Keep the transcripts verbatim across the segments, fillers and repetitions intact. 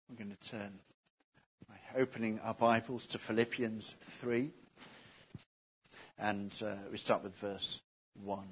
We're going to turn by opening our Bibles to Philippians three. And uh, we start with verse one.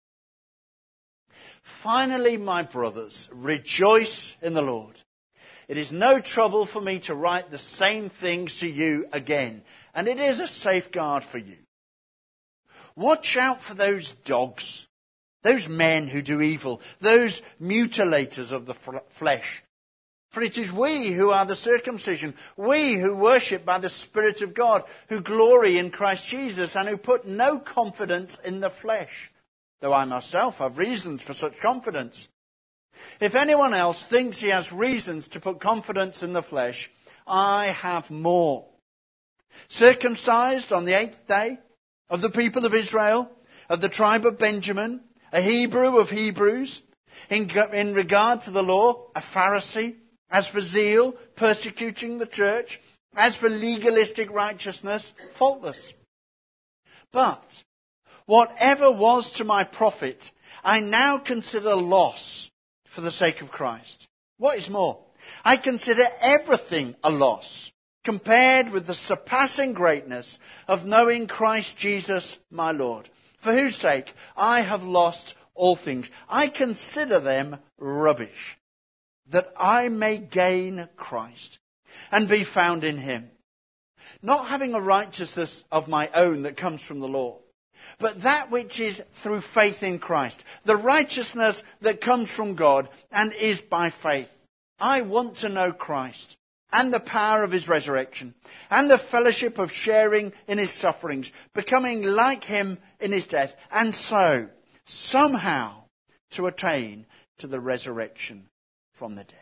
Finally, my brothers, rejoice in the Lord. It is no trouble for me to write the same things to you again, and it is a safeguard for you. Watch out for those dogs, those men who do evil, those mutilators of the flesh. For it is we who are the circumcision, we who worship by the Spirit of God, who glory in Christ Jesus, and who put no confidence in the flesh, though I myself have reasons for such confidence. If anyone else thinks he has reasons to put confidence in the flesh, I have more. Circumcised on the eighth day, of the people of Israel, of the tribe of Benjamin, a Hebrew of Hebrews, in, in regard to the law, a Pharisee, as for zeal, persecuting the church, as for legalistic righteousness, faultless. But whatever was to my profit, I now consider loss for the sake of Christ. What is more, I consider everything a loss, compared with the surpassing greatness of knowing Christ Jesus my Lord, for whose sake I have lost all things. I consider them rubbish, that I may gain Christ and be found in him, not having a righteousness of my own that comes from the law, but that which is through faith in Christ, the righteousness that comes from God and is by faith. I want to know Christ and the power of his resurrection and the fellowship of sharing in his sufferings, becoming like him in his death, and so somehow to attain to the resurrection from the dead.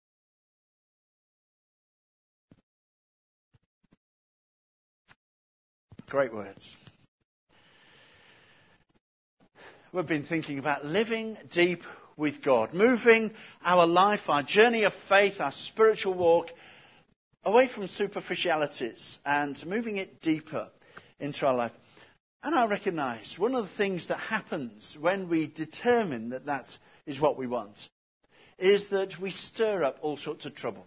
Great words. We've been thinking about living deep with God, moving our life, our journey of faith, our spiritual walk away from superficialities and moving it deeper into our life. And I recognise one of the things that happens when we determine that that is what we want is that we stir up all sorts of trouble.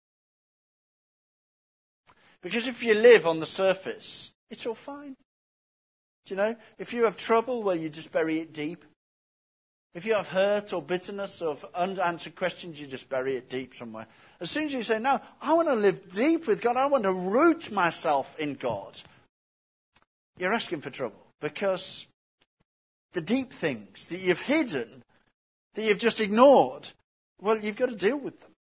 Because if you live on the surface, it's all fine. Do you know? If you have trouble, well, you just bury it deep. If you have hurt or bitterness or unanswered questions, you just bury it deep somewhere. As soon as you say, no, I want to live deep with God, I want to root myself in God, you're asking for trouble. Because the deep things that you've hidden, that you've just ignored, well, you've got to deal with them.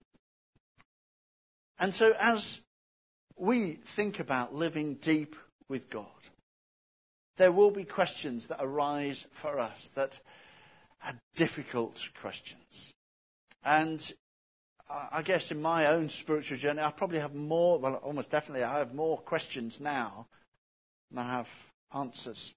And so as we think about living deep with God, there will be questions that arise for us that are difficult questions. And I guess in my own spiritual journey, I probably have more, well, almost definitely, I have more questions now than I have answers.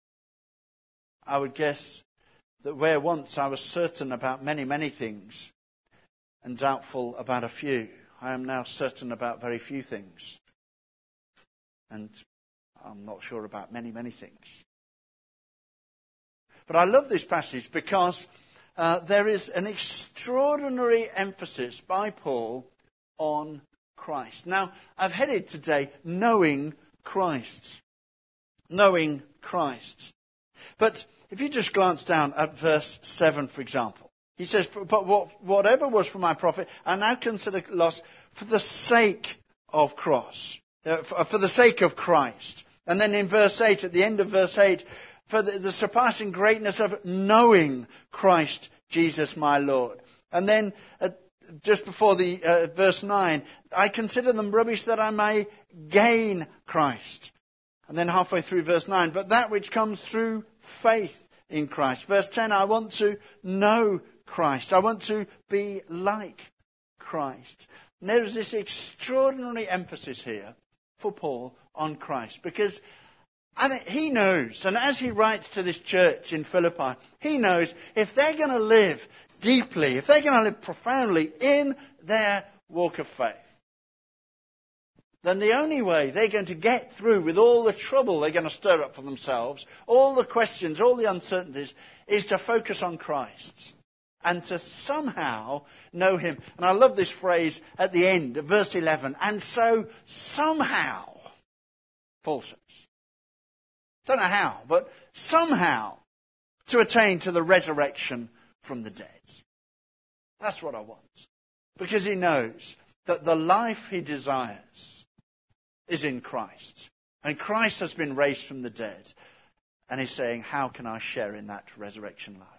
I would guess that where once I was certain about many, many things and doubtful about a few, I am now certain about very few things. And I'm not sure about many, many things. But I love this passage because uh, there is an extraordinary emphasis by Paul on Christ. Now, I've headed today knowing Christ. Knowing Christ. But if you just glance down at verse seven, for example, he says, but what, whatever was for my profit, I now consider loss for the sake of cross, uh, for, for the sake of Christ. And then in verse eight, at the end of verse eight, for the, the surpassing greatness of knowing Christ Jesus my Lord. And then uh, just before the uh, verse nine, I consider them rubbish that I may gain Christ. And then halfway through verse nine, but that which comes through faith in Christ. Verse ten, I want to know Christ. I want to be like Christ. And there is this extraordinary emphasis here for Paul on Christ, because I think he knows, and as he writes to this church in Philippi, he knows if they're going to live deeply, if they're going to live profoundly in their walk of faith, then the only way they're going to get through with all the trouble they're going to stir up for themselves, all the questions, all the uncertainties, is to focus on Christ. and to somehow know him. And I love this phrase at the end of verse eleven. And so somehow, Paul says, don't know how, but somehow to attain to the resurrection from the dead. That's what I want. Because he knows that the life he desires is in Christ. And Christ has been raised from the dead. And he's saying, how can I share in that resurrection life?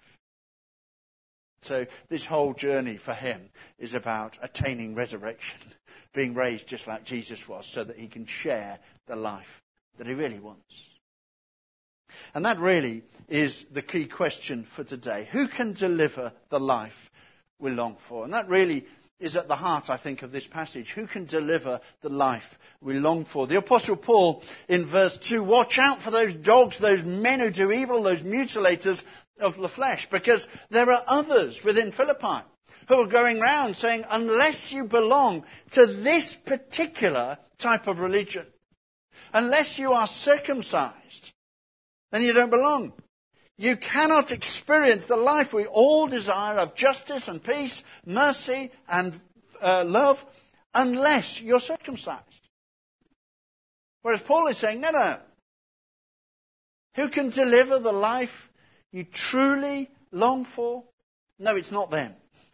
So this whole journey for him is about attaining resurrection, being raised just like Jesus was, so that he can share the life that he really wants. And that really is the key question for today. Who can deliver the life we long for? And that really is at the heart, I think, of this passage. Who can deliver the life we long for? The Apostle Paul, in verse two, watch out for those dogs, those men who do evil, those mutilators of the flesh, because there are others within Philippi who are going around saying, unless you belong to this particular type of religion, unless you are circumcised, then you don't belong. You cannot experience the life we all desire of justice and peace, mercy and uh, love, unless you're circumcised. Whereas Paul is saying, no, no. Who can deliver the life you truly long for? No, it's not them.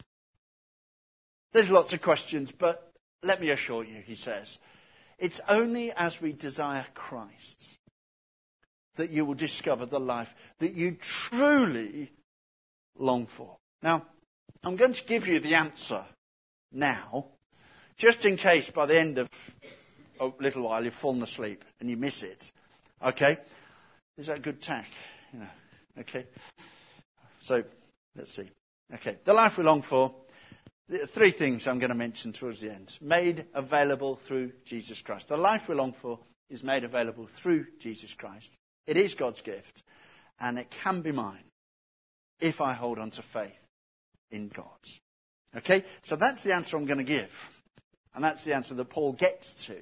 There's lots of questions, but let me assure you, he says, it's only as we desire Christ that you will discover the life that you truly long for. Now, I'm going to give you the answer now, just in case by the end of a little while you've fallen asleep and you miss it. Okay? Is that good tack? You know, okay? So, let's see. Okay, the life we long for. The three things I'm going to mention towards the end. Made available through Jesus Christ. The life we long for is made available through Jesus Christ. It is God's gift, and it can be mine if I hold on to faith in God. Okay? So that's the answer I'm going to give. And that's the answer that Paul gets to.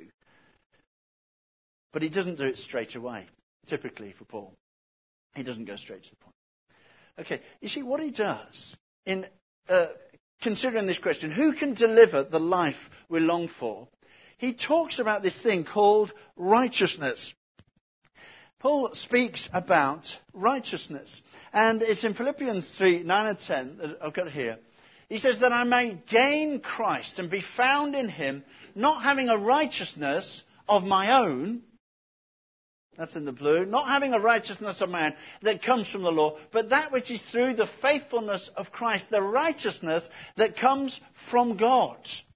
But he doesn't do it straight away, typically for Paul. He doesn't go straight to the point. Okay, you see, what he does in uh, considering this question, who can deliver the life we long for? He talks about this thing called righteousness. Paul speaks about righteousness. And it's in Philippians three, nine and ten, I've got it here. He says that I may gain Christ and be found in him, not having a righteousness of my own, that's in the blue, not having a righteousness of man that comes from the law, but that which is through the faithfulness of Christ, the righteousness that comes from God.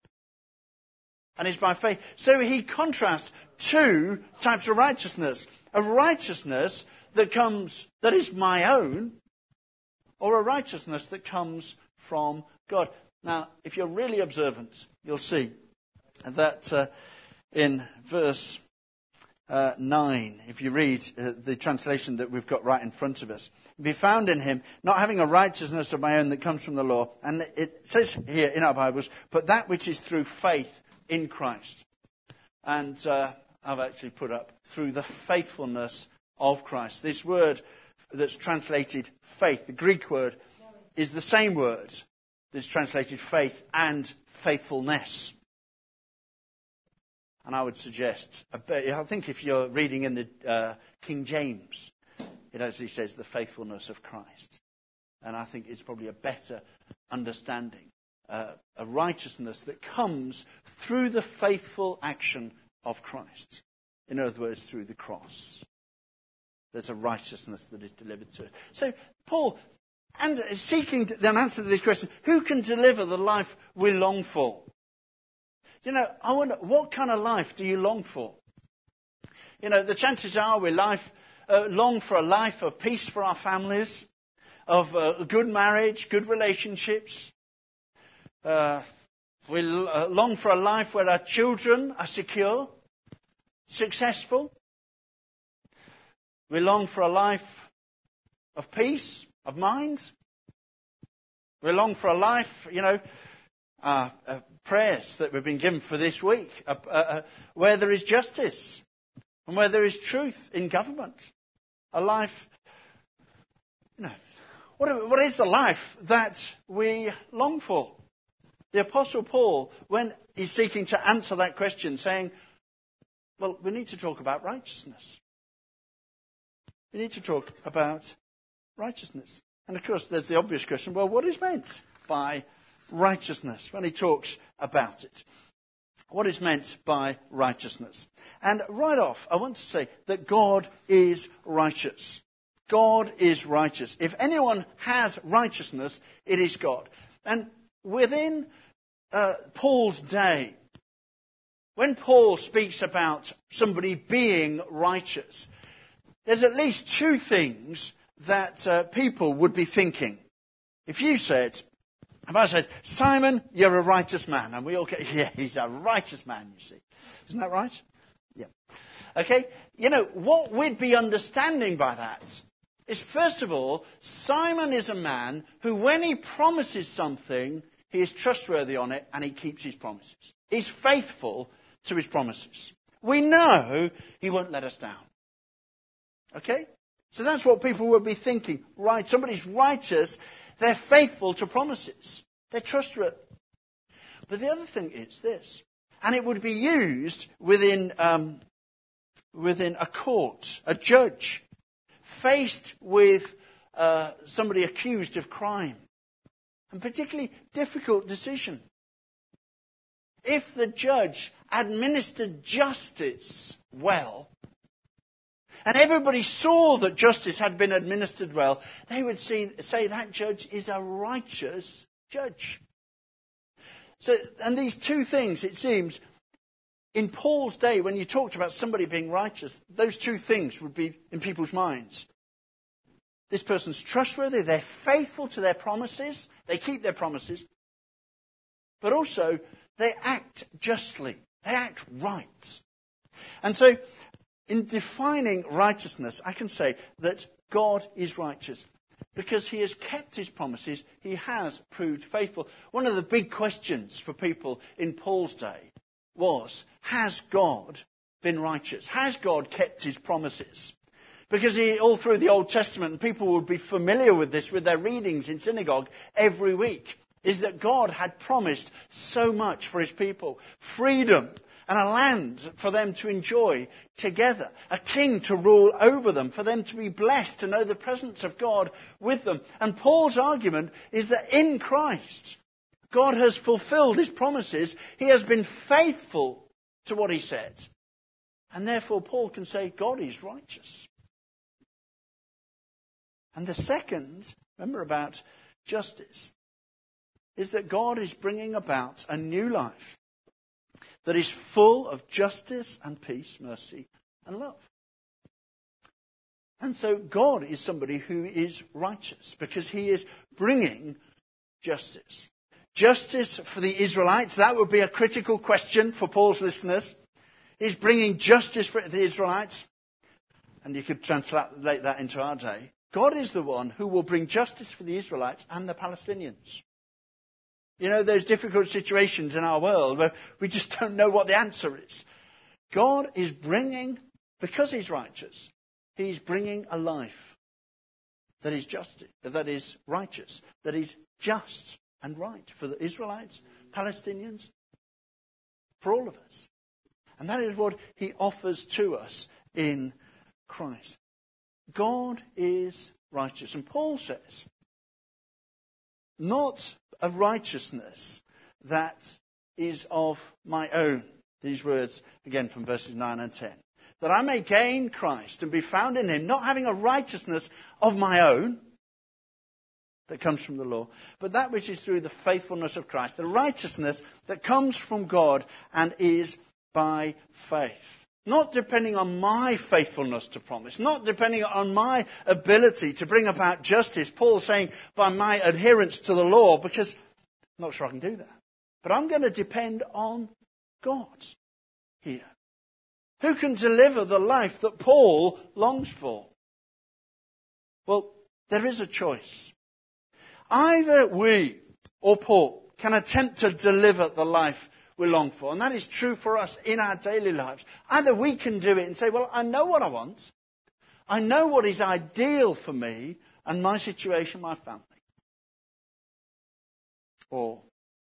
And is by faith. So he contrasts two types of righteousness. A righteousness that comes, that is my own, or a righteousness that comes from God. Now, if you're really observant, you'll see that uh, in verse uh, nine, if you read uh, the translation that we've got right in front of us, be found in him, not having a righteousness of my own that comes from the law. And it says here in our Bibles, but that which is through faith in Christ. And uh, I've actually put up, through the faithfulness of Christ. This word that's translated faith, the Greek word, is the same word that's translated faith and faithfulness. And I would suggest, I think if you're reading in the uh, King James, it actually says the faithfulness of Christ. And I think it's probably a better understanding. Uh, a righteousness that comes through the faithful action of Christ. In other words, through the cross. There's a righteousness that is delivered to us. So, Paul, and seeking an answer to this question, who can deliver the life we long for? You know, I wonder, what kind of life do you long for? You know, the chances are we life, uh, long for a life of peace for our families, of uh, good marriage, good relationships. Uh, we uh, long for a life where our children are secure, successful. We long for a life of peace, of mind. We long for a life, you know, uh, uh, prayers that we've been given for this week, uh, uh, where there is justice and where there is truth in government. A life, you know, what, what is the life that we long for? The Apostle Paul, when he's seeking to answer that question, saying, well, we need to talk about righteousness. We need to talk about righteousness. And of course, there's the obvious question, well, what is meant by righteousness when he talks about it? What is meant by righteousness? And right off, I want to say that God is righteous. God is righteous. If anyone has righteousness, it is God. And within uh, Paul's day, when Paul speaks about somebody being righteous, there's at least two things that uh, people would be thinking. If you said, if I said, Simon, you're a righteous man, and we all go, yeah, he's a righteous man, you see. Isn't that right? Yeah. Okay, you know, what we'd be understanding by that is, first of all, Simon is a man who, when he promises something, he is trustworthy on it, and he keeps his promises. He's faithful to his promises. We know he won't let us down. Okay? So that's what people would be thinking. Right, somebody's righteous. They're faithful to promises. They're trustworthy. But the other thing is this, and it would be used within um, within a court, a judge, faced with uh, somebody accused of crime, and particularly difficult decision. If the judge administered justice well, and everybody saw that justice had been administered well, they would see, say that judge is a righteous judge. So, and these two things, it seems, in Paul's day, when you talked about somebody being righteous, those two things would be in people's minds. This person's trustworthy, they're faithful to their promises, they keep their promises, but also they act justly, they act right. And so, in defining righteousness, I can say that God is righteous because he has kept his promises. He has proved faithful. One of the big questions for people in Paul's day was, has God been righteous? Has God kept his promises? Because he, all through the Old Testament, and people would be familiar with this with their readings in synagogue every week, is that God had promised so much for his people. Freedom. And a land for them to enjoy together. A king to rule over them. For them to be blessed, to know the presence of God with them. And Paul's argument is that in Christ, God has fulfilled his promises. He has been faithful to what he said. And therefore Paul can say God is righteous. And the second, remember about justice, is that God is bringing about a new life that is full of justice and peace, mercy and love. And so God is somebody who is righteous because he is bringing justice. Justice for the Israelites, that would be a critical question for Paul's listeners. He's bringing justice for the Israelites. And you could translate that into our day. God is the one who will bring justice for the Israelites and the Palestinians. You know, those difficult situations in our world where we just don't know what the answer is. God is bringing, because he's righteous, he's bringing a life that is just, that is righteous, that is just and right for the Israelites, Palestinians, for all of us. And that is what he offers to us in Christ. God is righteous. And Paul says, not a righteousness that is of my own. These words, again, from verses nine and ten. That I may gain Christ and be found in him, not having a righteousness of my own that comes from the law, but that which is through the faithfulness of Christ. The righteousness that comes from God and is by faith. Not depending on my faithfulness to promise. Not depending on my ability to bring about justice. Paul saying by my adherence to the law, because I'm not sure I can do that. But I'm going to depend on God here. Who can deliver the life that Paul longs for? Well, there is a choice. Either we or Paul can attempt to deliver the life we long for. And that is true for us in our daily lives. Either we can do it and say, well, I know what I want. I know what is ideal for me. and my situation, my family. Or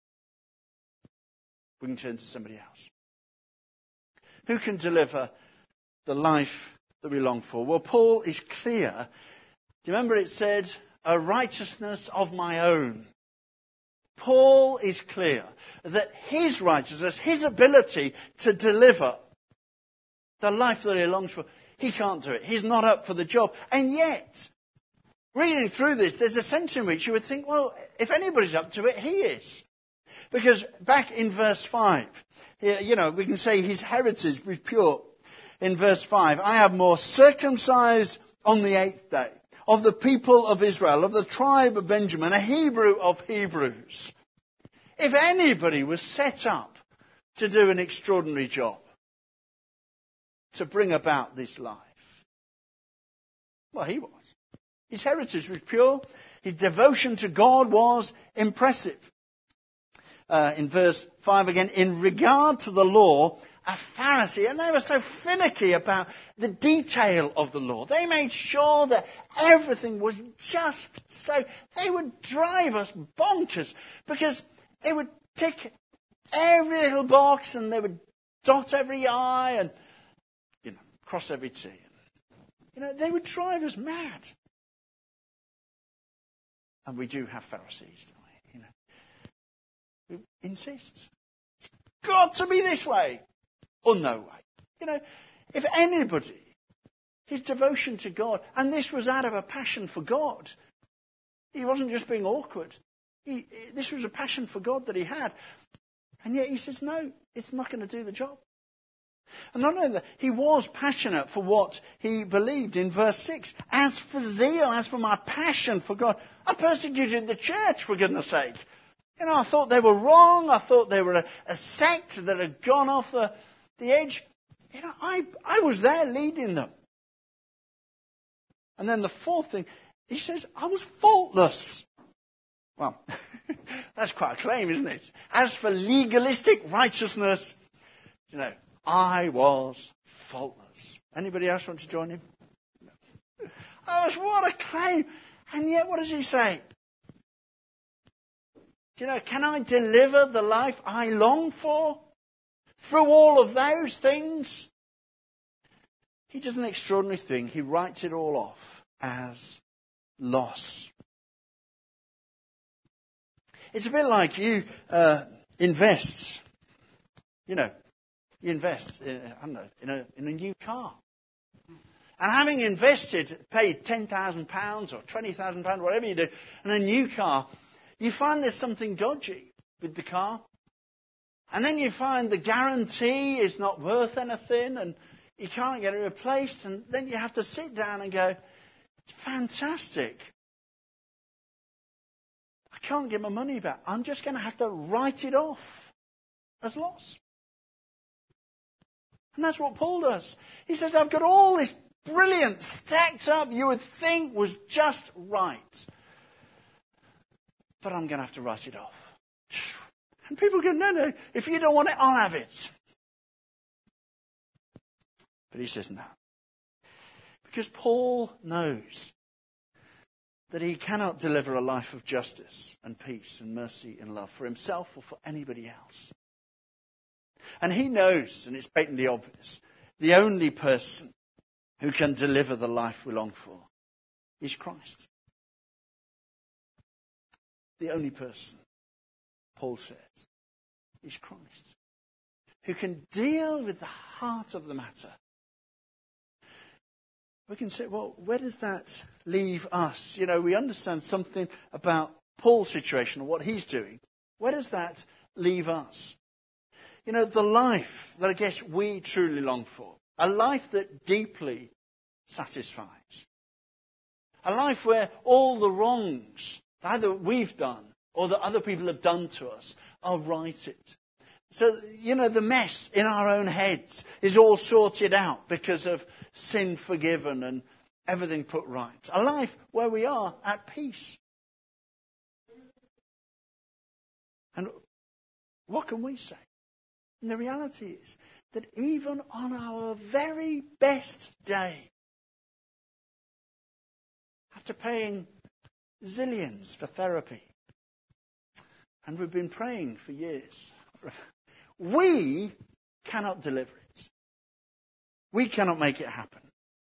we can turn to somebody else. Who can deliver the life that we long for? Well, Paul is clear. Do you remember it said, a righteousness of my own? Paul is clear that his righteousness, his ability to deliver the life that he longs for, he can't do it. He's not up for the job. And yet, reading through this, there's a sense in which you would think, well, if anybody's up to it, he is. Because back in verse five, you know, we can say his heritage was pure. In verse five, I have more circumcised on the eighth day, of the people of Israel, of the tribe of Benjamin, a Hebrew of Hebrews. If anybody was set up to do an extraordinary job, to bring about this life, well, he was. His heritage was pure. His devotion to God was impressive. Uh, in verse five again, in regard to the law, a Pharisee, and they were so finicky about the detail of the law. They made sure that everything was just so. They would drive us bonkers because they would tick every little box and they would dot every I and, you know, cross every T. You know, they would drive us mad. And we do have Pharisees, don't we? You know, who insist. It's got to be this way. Or no way. You know, if anybody, his devotion to God, and this was out of a passion for God. He wasn't just being awkward. He, this was a passion for God that he had. And yet he says, no, it's not going to do the job. And not only that, he was passionate for what he believed in verse six. As for zeal, as for my passion for God, I persecuted the church, for goodness sake. You know, I thought they were wrong. I thought they were a, a sect that had gone off the... the edge. You know, I, I was there leading them. And then the fourth thing, he says, I was faultless. Well, that's quite a claim, isn't it? As for legalistic righteousness, you know, I was faultless. Anybody else want to join him? No. Oh, what a claim. And yet, what does he say? Do you know, can I deliver the life I long for? Through all of those things, he does an extraordinary thing. He writes it all off as loss. It's a bit like you uh, invest. You know, you invest, in, I don't know, in a, in a new car. And having invested, paid ten thousand pounds or twenty thousand pounds, whatever you do, in a new car, you find there's something dodgy with the car. And then you find the guarantee is not worth anything and you can't get it replaced. And then you have to sit down and go, it's fantastic. I can't get my money back. I'm just going to have to write it off as loss. And that's what Paul does. He says, I've got all this brilliant, stacked up, you would think was just right. But I'm going to have to write it off. And people go, no, no, if you don't want it, I'll have it. But he says no. Because Paul knows that he cannot deliver a life of justice and peace and mercy and love for himself or for anybody else. And he knows, and it's blatantly obvious, the only person who can deliver the life we long for is Christ. The only person, Paul says, is Christ, who can deal with the heart of the matter. We can say, well, where does that leave us? You know, we understand something about Paul's situation and what he's doing. Where does that leave us? You know, the life that I guess we truly long for, a life that deeply satisfies, a life where all the wrongs that either we've done or that other people have done to us are righted. So, you know, the mess in our own heads is all sorted out because of sin forgiven and everything put right. A life where we are at peace. And what can we say? And the reality is that even on our very best day, after paying zillions for therapy. And we've been praying for years. We cannot deliver it. We cannot make it happen.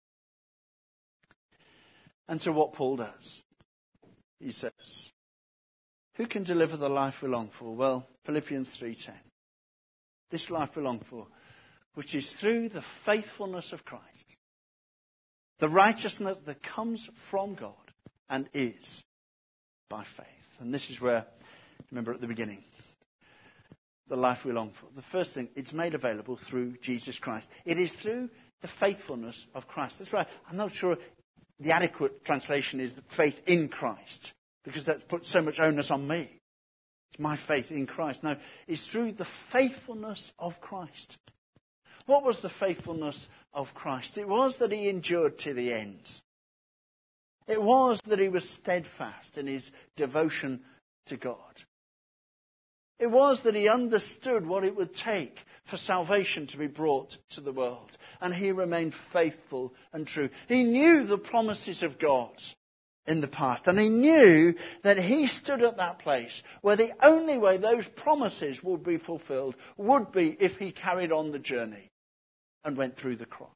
And so what Paul does, he says, who can deliver the life we long for? Well, Philippians three ten. This life we long for, which is through the faithfulness of Christ. The righteousness that comes from God and is by faith. And this is where, remember at the beginning, the life we long for. The first thing, it's made available through Jesus Christ. It is through the faithfulness of Christ. That's right. I'm not sure the adequate translation is faith in Christ, because that's put so much onus on me. It's my faith in Christ. No, it's through the faithfulness of Christ. What was the faithfulness of Christ? It was that he endured to the end. It was that he was steadfast in his devotion to God. It was that he understood what it would take for salvation to be brought to the world. And he remained faithful and true. He knew the promises of God in the past. And he knew that he stood at that place where the only way those promises would be fulfilled would be if he carried on the journey and went through the cross.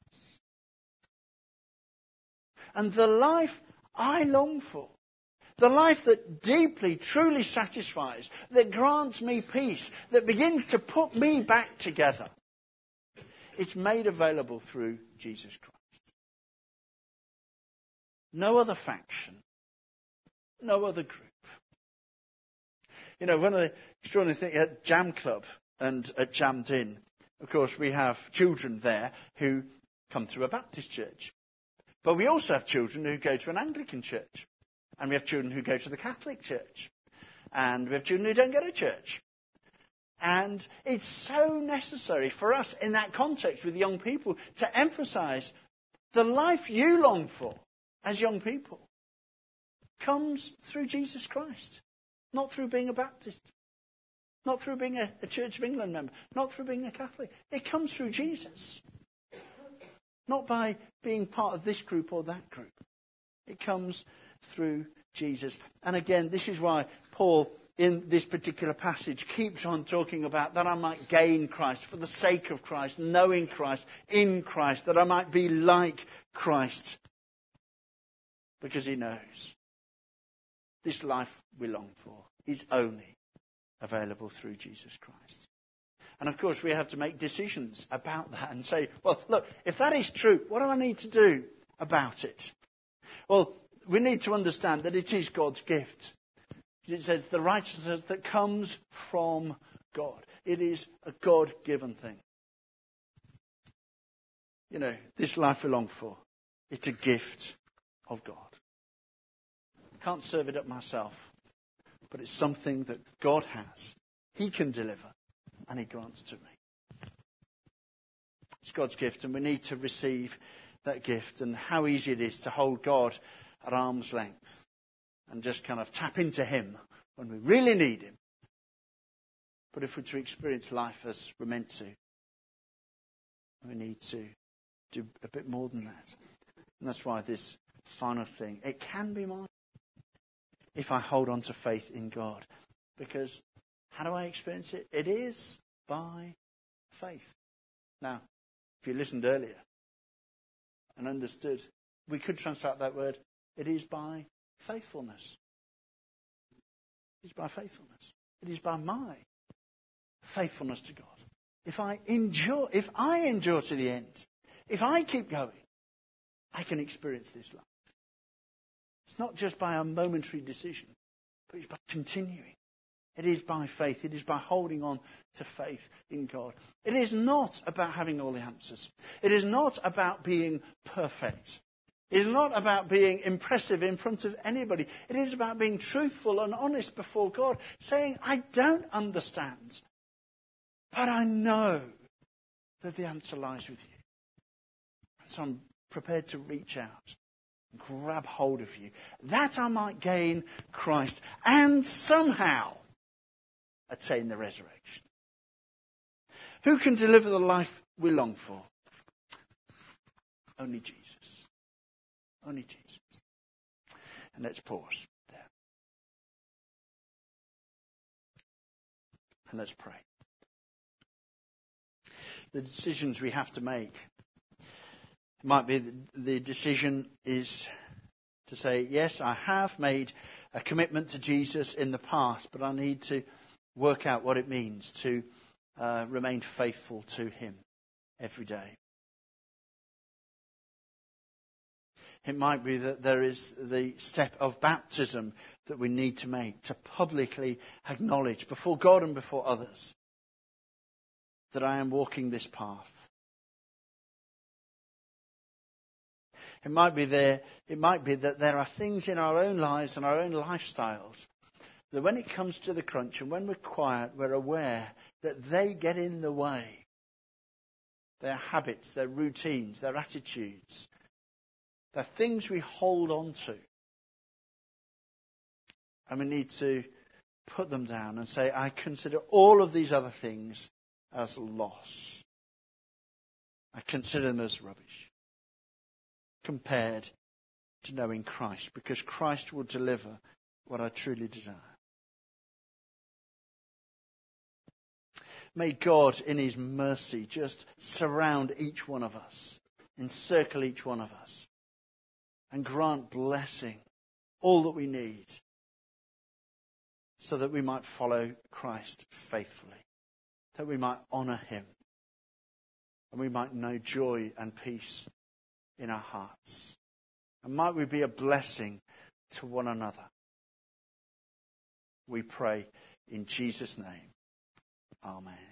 And the life I long for, the life that deeply, truly satisfies, that grants me peace, that begins to put me back together, it's made available through Jesus Christ. No other faction, no other group. You know, one of the extraordinary things at Jam Club and at Jammed In, of course, we have children there who come through a Baptist church. But we also have children who go to an Anglican church. And we have children who go to the Catholic church. And we have children who don't go to church. And it's so necessary for us in that context with young people to emphasize the life you long for as young people comes through Jesus Christ. Not through being a Baptist. Not through being a, a Church of England member. Not through being a Catholic. It comes through Jesus. Not by being part of this group or that group. It comes through Jesus. And again, this is why Paul, in this particular passage, keeps on talking about that I might gain Christ for the sake of Christ, knowing Christ, in Christ, that I might be like Christ. Because he knows this life we long for is only available through Jesus Christ. And of course, we have to make decisions about that and say, well, look, if that is true, what do I need to do about it? Well, we need to understand that it is God's gift. It says the righteousness that comes from God. It is a God-given thing. You know, this life we long for, it's a gift of God. I can't serve it up myself, but it's something that God has. He can deliver. And he grants to me. It's God's gift, and we need to receive that gift. And how easy it is to hold God at arm's length and just kind of tap into him when we really need him. But if we're to experience life as we're meant to, we need to do a bit more than that. And that's why this final thing, it can be mine if I hold on to faith in God. Because how do I experience it? It is by faith. Now, if you listened earlier and understood, we could translate that word, it is by faithfulness. It is by faithfulness. It is by my faithfulness to God. If I endure, if I endure to the end, if I keep going, I can experience this life. It's not just by a momentary decision, but it's by continuing. It is by faith. It is by holding on to faith in God. It is not about having all the answers. It is not about being perfect. It is not about being impressive in front of anybody. It is about being truthful and honest before God, saying, I don't understand, but I know that the answer lies with you. So I'm prepared to reach out and grab hold of you, that I might gain Christ and somehow attain the resurrection. Who can deliver the life we long for? Only Jesus. Only Jesus. And let's pause there. And let's pray. The decisions we have to make. It might be the, the decision is to say, yes, I have made a commitment to Jesus in the past, but I need to work out what it means to uh, remain faithful to him every day. It might be that there is the step of baptism that we need to make to publicly acknowledge before God and before others that I am walking this path. It might be there. It might be that there are things in our own lives and our own lifestyles that when it comes to the crunch and when we're quiet, we're aware that they get in the way. Their habits, their routines, their attitudes. They're things we hold on to. And we need to put them down and say, I consider all of these other things as loss. I consider them as rubbish compared to knowing Christ, because Christ will deliver what I truly desire. May God, in his mercy, just surround each one of us, encircle each one of us, and grant blessing, all that we need, so that we might follow Christ faithfully, that we might honour him, and we might know joy and peace in our hearts. And might we be a blessing to one another. We pray in Jesus' name. Amen.